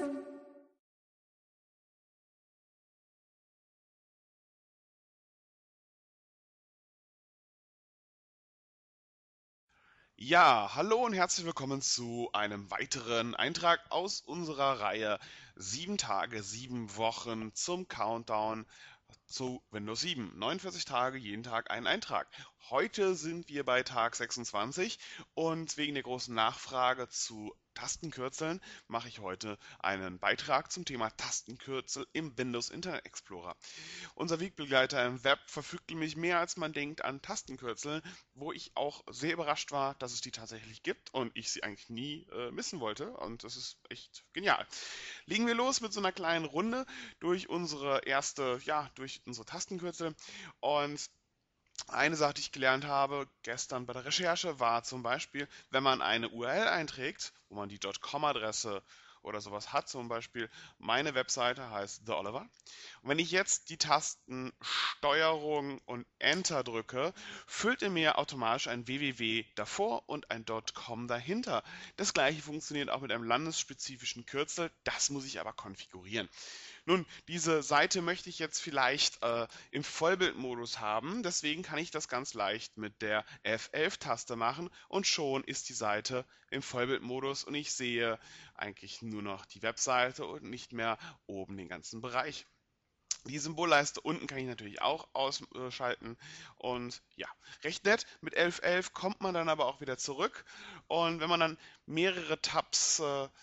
Ja, hallo und herzlich willkommen zu einem weiteren Eintrag aus unserer Reihe 7 Tage, 7 Wochen zum Countdown zu Windows 7. 49 Tage, jeden Tag ein Eintrag. Heute sind wir bei Tag 26 und wegen der großen Nachfrage zu Tastenkürzeln mache ich heute einen Beitrag zum Thema Tastenkürzel im Windows Internet Explorer. Unser Wegbegleiter im Web verfügt nämlich mehr als man denkt an Tastenkürzeln, wo ich auch sehr überrascht war, dass es die tatsächlich gibt und ich sie eigentlich nie missen wollte. Und das ist echt genial. Legen wir los mit so einer kleinen Runde durch unsere Tastenkürzel. Und eine Sache, die ich gelernt habe gestern bei der Recherche, war zum Beispiel, wenn man eine URL einträgt, wo man die .com-Adresse oder sowas hat, zum Beispiel meine Webseite heißt The Oliver. Und wenn ich jetzt die Tasten Steuerung und Enter drücke, füllt er mir automatisch ein www davor und ein .com dahinter. Das gleiche funktioniert auch mit einem landesspezifischen Kürzel, das muss ich aber konfigurieren. Nun, diese Seite möchte ich jetzt vielleicht im Vollbildmodus haben, deswegen kann ich das ganz leicht mit der F11-Taste machen und schon ist die Seite im Vollbildmodus und ich sehe eigentlich nur noch die Webseite und nicht mehr oben den ganzen Bereich. Die Symbolleiste unten kann ich natürlich auch ausschalten und ja, recht nett. Mit 11.11 kommt man dann aber auch wieder zurück und wenn man dann mehrere Tabs,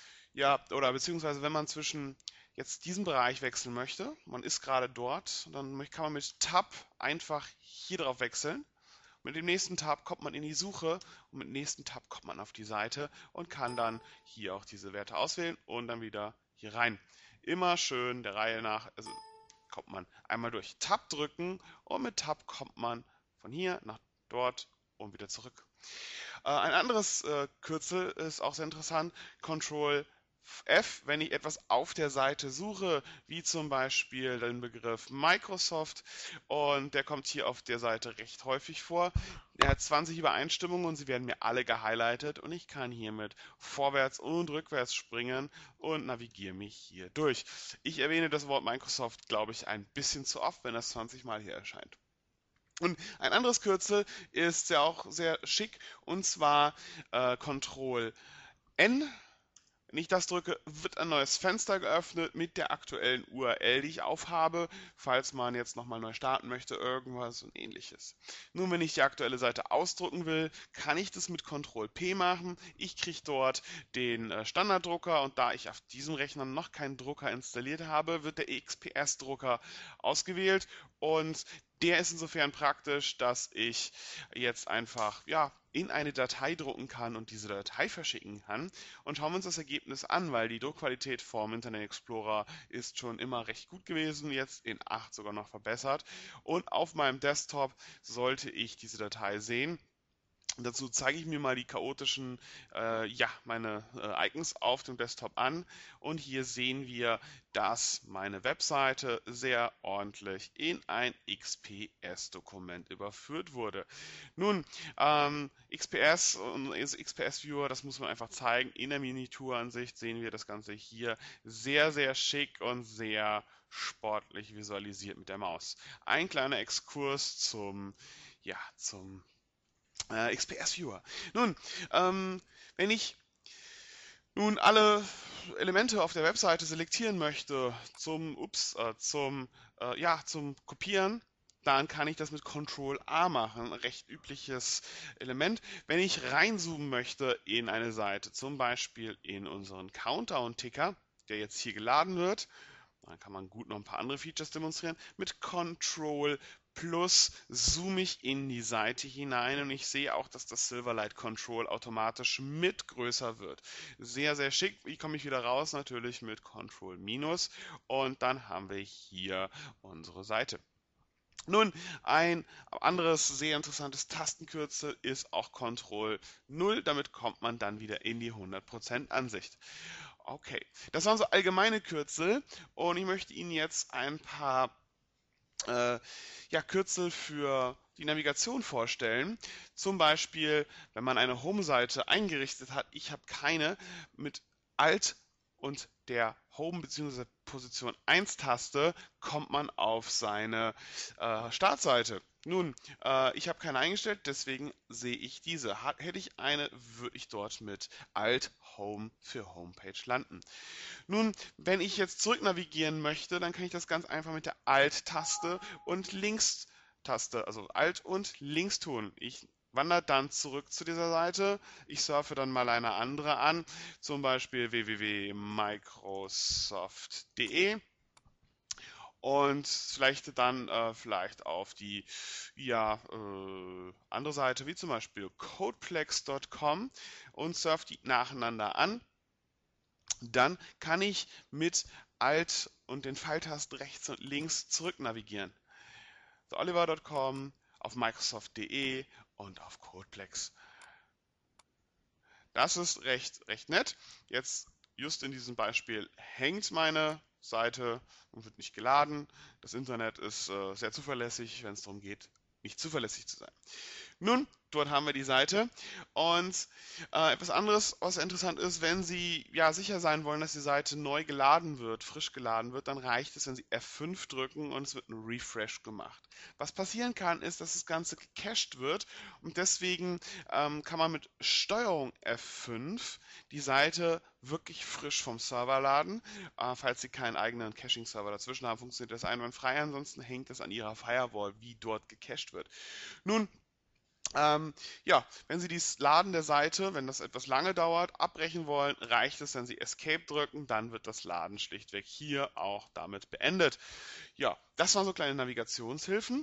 oder beziehungsweise wenn man zwischen jetzt diesen Bereich wechseln möchte, man ist gerade dort, dann kann man mit Tab einfach hier drauf wechseln. Mit dem nächsten Tab kommt man in die Suche und mit dem nächsten Tab kommt man auf die Seite und kann dann hier auch diese Werte auswählen und dann wieder hier rein. Immer schön der Reihe nach, also kommt man einmal durch Tab drücken und mit Tab kommt man von hier nach dort und wieder zurück. Ein anderes Kürzel ist auch sehr interessant, Control F, wenn ich etwas auf der Seite suche, wie zum Beispiel den Begriff Microsoft und der kommt hier auf der Seite recht häufig vor. Er hat 20 Übereinstimmungen und sie werden mir alle gehighlightet und ich kann hiermit vorwärts und rückwärts springen und navigiere mich hier durch. Ich erwähne das Wort Microsoft, glaube ich, ein bisschen zu oft, wenn das 20 Mal hier erscheint. Und ein anderes Kürzel ist ja auch sehr schick und zwar Control N. Wenn ich das drücke, wird ein neues Fenster geöffnet mit der aktuellen URL, die ich aufhabe, falls man jetzt nochmal neu starten möchte, irgendwas und ähnliches. Nun, wenn ich die aktuelle Seite ausdrucken will, kann ich das mit Ctrl P machen. Ich kriege dort den Standarddrucker und da ich auf diesem Rechner noch keinen Drucker installiert habe, wird der XPS-Drucker ausgewählt und der ist insofern praktisch, dass ich jetzt einfach in eine Datei drucken kann und diese Datei verschicken kann. Und schauen wir uns das Ergebnis an, weil die Druckqualität vom Internet Explorer ist schon immer recht gut gewesen, jetzt in 8 sogar noch verbessert. Und auf meinem Desktop sollte ich diese Datei sehen. Dazu zeige ich mir mal die chaotischen, meine Icons auf dem Desktop an und hier sehen wir, dass meine Webseite sehr ordentlich in ein XPS-Dokument überführt wurde. Nun, XPS und XPS Viewer, das muss man einfach zeigen. In der Miniaturansicht sehen wir das Ganze hier sehr, sehr schick und sehr sportlich visualisiert mit der Maus. Ein kleiner Exkurs zum XPS Viewer. Nun, wenn ich nun alle Elemente auf der Webseite selektieren möchte zum Kopieren, dann kann ich das mit Ctrl A machen, ein recht übliches Element. Wenn ich reinzoomen möchte in eine Seite, zum Beispiel in unseren Countdown-Ticker, der jetzt hier geladen wird, dann kann man gut noch ein paar andere Features demonstrieren. Mit Ctrl Plus zoome ich in die Seite hinein und ich sehe auch, dass das Silverlight Control automatisch mit größer wird. Sehr, sehr schick. Wie komme ich wieder raus? Natürlich mit Ctrl Minus und dann haben wir hier unsere Seite. Nun, ein anderes sehr interessantes Tastenkürzel ist auch Ctrl 0. Damit kommt man dann wieder in die 100% Ansicht. Okay, das waren so allgemeine Kürzel und ich möchte Ihnen jetzt ein paar Kürzel für die Navigation vorstellen. Zum Beispiel, wenn man eine Home-Seite eingerichtet hat, ich habe keine, mit Alt und der Home- bzw. Position 1-Taste kommt man auf seine Startseite. Nun, ich habe keine eingestellt, deswegen sehe ich diese. Hätte ich eine, würde ich dort mit Alt Home für Homepage landen. Nun, wenn ich jetzt zurück navigieren möchte, dann kann ich das ganz einfach mit der Alt-Taste und Links-Taste, also Alt und Links tun. Ich wandere dann zurück zu dieser Seite. Ich surfe dann mal eine andere an, zum Beispiel www.microsoft.de und vielleicht dann vielleicht auf die andere Seite, wie zum Beispiel codeplex.com und surfe die nacheinander an. Dann kann ich mit Alt und den Pfeiltasten rechts und links zurück navigieren. So, Oliver.com, auf Microsoft.de und auf Codeplex. Das ist recht nett. Jetzt, just in diesem Beispiel, hängt meine Seite und wird nicht geladen. Das Internet ist sehr zuverlässig, wenn es darum geht, nicht zuverlässig zu sein. Nun, dort haben wir die Seite und etwas anderes, was interessant ist, wenn Sie ja sicher sein wollen, dass die Seite neu geladen wird, frisch geladen wird, dann reicht es, wenn Sie F5 drücken und es wird ein Refresh gemacht. Was passieren kann, ist, dass das Ganze gecached wird und deswegen kann man mit Steuerung F5 die Seite wirklich frisch vom Server laden. Falls Sie keinen eigenen Caching-Server dazwischen haben, funktioniert das einwandfrei, ansonsten hängt es an Ihrer Firewall, wie dort gecached wird. Nun, ja, wenn Sie das Laden der Seite, wenn das etwas lange dauert, abbrechen wollen, reicht es, wenn Sie Escape drücken, dann wird das Laden schlichtweg hier auch damit beendet. Ja, das waren so kleine Navigationshilfen.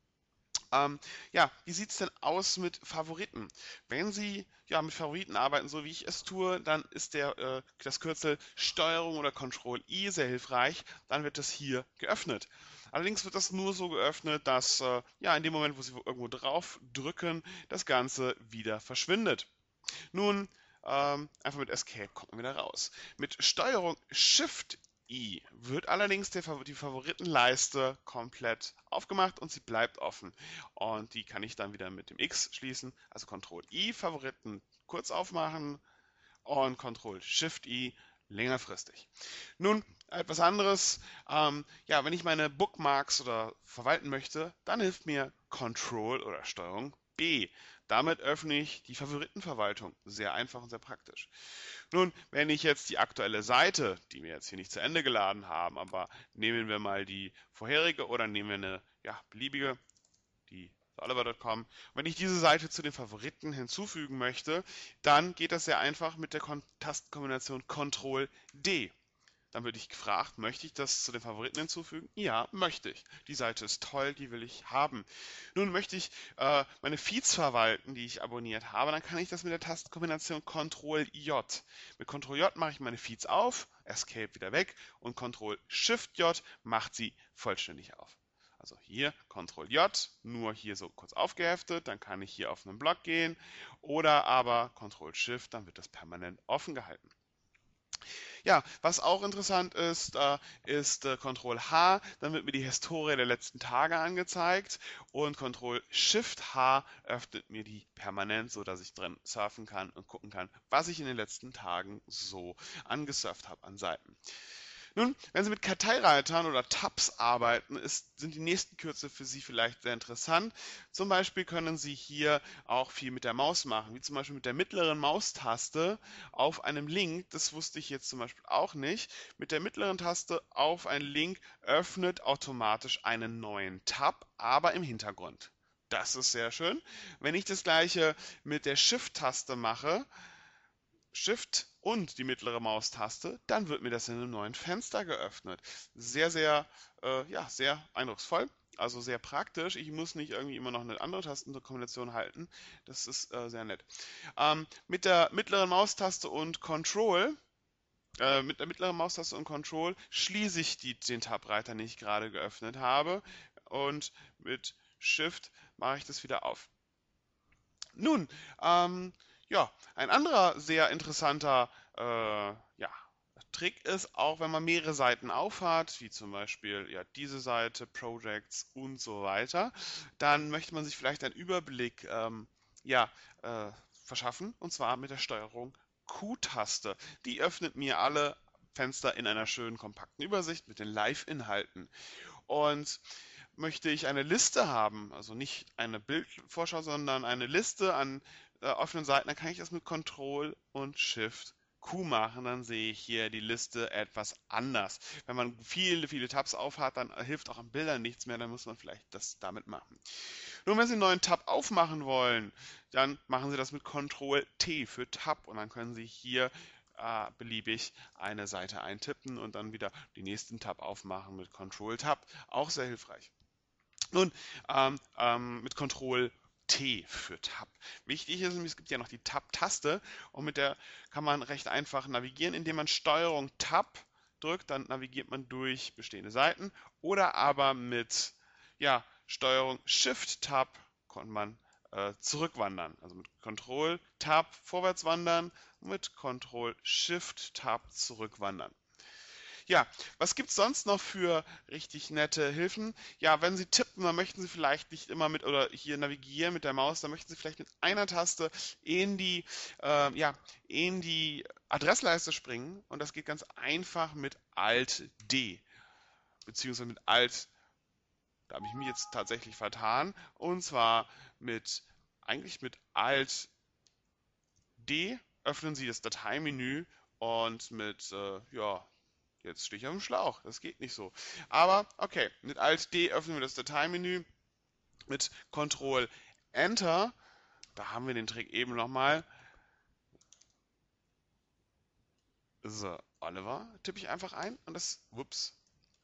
Ja, wie sieht es denn aus mit Favoriten? Wenn Sie ja mit Favoriten arbeiten, so wie ich es tue, dann ist das Kürzel Steuerung oder Ctrl-I sehr hilfreich. Dann wird das hier geöffnet. Allerdings wird das nur so geöffnet, dass ja in dem Moment, wo Sie irgendwo drauf drücken, das Ganze wieder verschwindet. Nun, einfach mit Escape kommt man wieder raus. Mit Steuerung Shift I wird allerdings die Favoritenleiste komplett aufgemacht und sie bleibt offen. Und die kann ich dann wieder mit dem X schließen. Also Ctrl I Favoriten kurz aufmachen und Ctrl Shift I längerfristig. Nun, etwas anderes. Ja, wenn ich meine Bookmarks oder verwalten möchte, dann hilft mir Ctrl oder Steuerung B. Damit öffne ich die Favoritenverwaltung. Sehr einfach und sehr praktisch. Nun, wenn ich jetzt die aktuelle Seite, die wir jetzt hier nicht zu Ende geladen haben, aber nehmen wir mal die vorherige oder nehmen wir eine ja, beliebige, die Oliver.com. Wenn ich diese Seite zu den Favoriten hinzufügen möchte, dann geht das sehr einfach mit der Tastenkombination Ctrl D. Dann würde ich gefragt, möchte ich das zu den Favoriten hinzufügen? Ja, möchte ich. Die Seite ist toll, die will ich haben. Nun möchte ich meine Feeds verwalten, die ich abonniert habe, dann kann ich das mit der Tastenkombination Ctrl J. Mit Ctrl J mache ich meine Feeds auf, Escape wieder weg und Ctrl Shift J macht sie vollständig auf. Also hier Ctrl J, nur hier so kurz aufgeheftet, dann kann ich hier auf einen Block gehen oder aber Ctrl Shift, dann wird das permanent offen gehalten. Ja, was auch interessant ist Ctrl H, dann wird mir die Historie der letzten Tage angezeigt und Ctrl Shift H öffnet mir die permanent, so dass ich drin surfen kann und gucken kann, was ich in den letzten Tagen so angesurft habe an Seiten. Nun, wenn Sie mit Karteireitern oder Tabs arbeiten, sind die nächsten Kürzel für Sie vielleicht sehr interessant. Zum Beispiel können Sie hier auch viel mit der Maus machen, wie zum Beispiel mit der mittleren Maustaste auf einem Link. Das wusste ich jetzt zum Beispiel auch nicht. Mit der mittleren Taste auf einen Link öffnet automatisch einen neuen Tab, aber im Hintergrund. Das ist sehr schön. Wenn ich das gleiche mit der Shift-Taste mache, Shift und die mittlere Maustaste, dann wird mir das in einem neuen Fenster geöffnet. Ja, sehr eindrucksvoll, also sehr praktisch. Ich muss nicht irgendwie immer noch eine andere Tastenkombination halten. Das ist sehr nett. Mit der mittleren Maustaste und Control schließe ich den Tab-Reiter, den ich gerade geöffnet habe. Und mit Shift mache ich das wieder auf. Nun, ja, ein anderer sehr interessanter ja, Trick ist, auch wenn man mehrere Seiten aufhat, wie zum Beispiel ja, diese Seite, Projects und so weiter, dann möchte man sich vielleicht einen Überblick ja, verschaffen, und zwar mit der Steuerung Q-Taste. Die öffnet mir alle Fenster in einer schönen kompakten Übersicht mit den Live-Inhalten. Und möchte ich eine Liste haben, also nicht eine Bildvorschau, sondern eine Liste an offenen Seiten, dann kann ich das mit Ctrl und Shift Q machen, dann sehe ich hier die Liste etwas anders. Wenn man viele, viele Tabs aufhat, dann hilft auch an Bildern nichts mehr, dann muss man vielleicht das damit machen. Nun, wenn Sie einen neuen Tab aufmachen wollen, dann machen Sie das mit Ctrl T für Tab und dann können Sie hier beliebig eine Seite eintippen und dann wieder den nächsten Tab aufmachen mit Ctrl Tab. Auch sehr hilfreich. Nun, mit Ctrl T für Tab. Wichtig ist, es gibt ja noch die Tab-Taste und mit der kann man recht einfach navigieren, indem man Steuerung Tab drückt, dann navigiert man durch bestehende Seiten oder aber mit ja, Steuerung Shift Tab kann man zurückwandern. Also mit Ctrl Tab vorwärts wandern, mit Ctrl Shift Tab zurückwandern. Ja, was gibt es sonst noch für richtig nette Hilfen? Ja, wenn Sie tippen, dann möchten Sie vielleicht nicht immer mit oder hier navigieren mit der Maus, dann möchten Sie vielleicht mit einer Taste in die, ja, in die Adressleiste springen und das geht ganz einfach mit Alt D, beziehungsweise mit Alt, da habe ich mich jetzt tatsächlich vertan, und zwar eigentlich mit Alt D öffnen Sie das Dateimenü und mit, ja, jetzt stehe ich auf dem Schlauch, das geht nicht so. Aber okay, mit Alt D öffnen wir das Dateimenü, mit Ctrl Enter, da haben wir den Trick eben nochmal. So, Oliver tippe ich einfach ein und ups.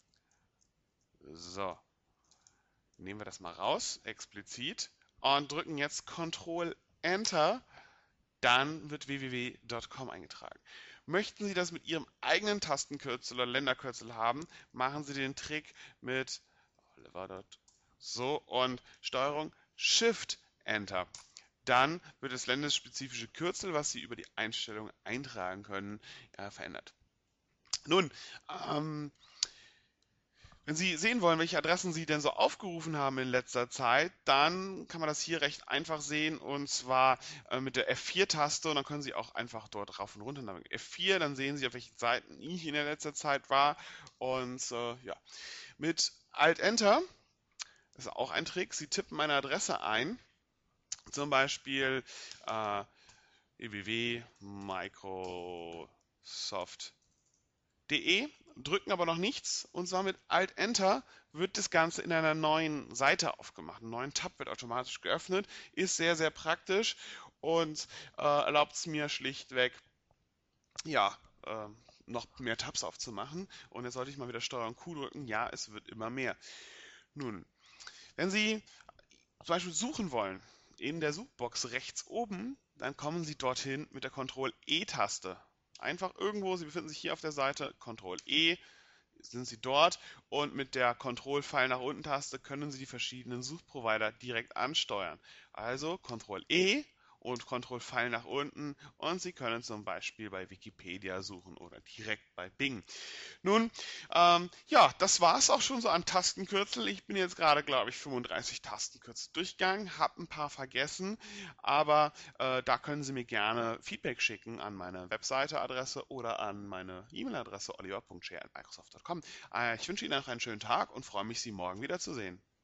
So, nehmen wir das mal raus, explizit, und drücken jetzt Ctrl Enter, dann wird www.com eingetragen. Möchten Sie das mit Ihrem eigenen Tastenkürzel oder Länderkürzel haben, machen Sie den Trick mit Oliver. So und Steuerung Shift Enter. Dann wird das länderspezifische Kürzel, was Sie über die Einstellung eintragen können, verändert. Nun, wenn Sie sehen wollen, welche Adressen Sie denn so aufgerufen haben in letzter Zeit, dann kann man das hier recht einfach sehen und zwar mit der F4-Taste und dann können Sie auch einfach dort rauf und runter navigieren. F4, dann sehen Sie, auf welchen Seiten ich in der letzter Zeit war und ja, mit Alt-Enter, das ist auch ein Trick, Sie tippen eine Adresse ein, zum Beispiel www.microsoft.de, drücken aber noch nichts und zwar mit Alt-Enter wird das Ganze in einer neuen Seite aufgemacht. Ein neuen Tab wird automatisch geöffnet, ist sehr, sehr praktisch und erlaubt es mir schlichtweg, ja, noch mehr Tabs aufzumachen. Und jetzt sollte ich mal wieder Steuerung Q drücken. Ja, es wird immer mehr. Nun, wenn Sie zum Beispiel suchen wollen, in der Suchbox rechts oben, dann kommen Sie dorthin mit der Ctrl-E-Taste. Einfach irgendwo, Sie befinden sich hier auf der Seite, Ctrl-E, sind Sie dort und mit der Ctrl-Pfeil nach unten Taste können Sie die verschiedenen Suchprovider direkt ansteuern. Also Ctrl-E und Ctrl-Pfeil nach unten und Sie können zum Beispiel bei Wikipedia suchen oder direkt bei Bing. Nun, ja, das war es auch schon so an Tastenkürzel. Ich bin jetzt gerade, glaube ich, 35 Tastenkürzel durchgegangen, habe ein paar vergessen, aber da können Sie mir gerne Feedback schicken an meine Webseite-Adresse oder an meine E-Mail-Adresse oliver.scher@microsoft.com. Ich wünsche Ihnen noch einen schönen Tag und freue mich, Sie morgen wieder zu sehen.